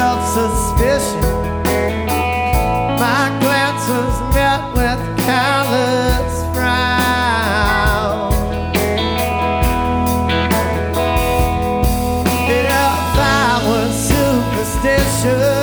of suspicion. My glance was met with callous frown. If I was superstitious,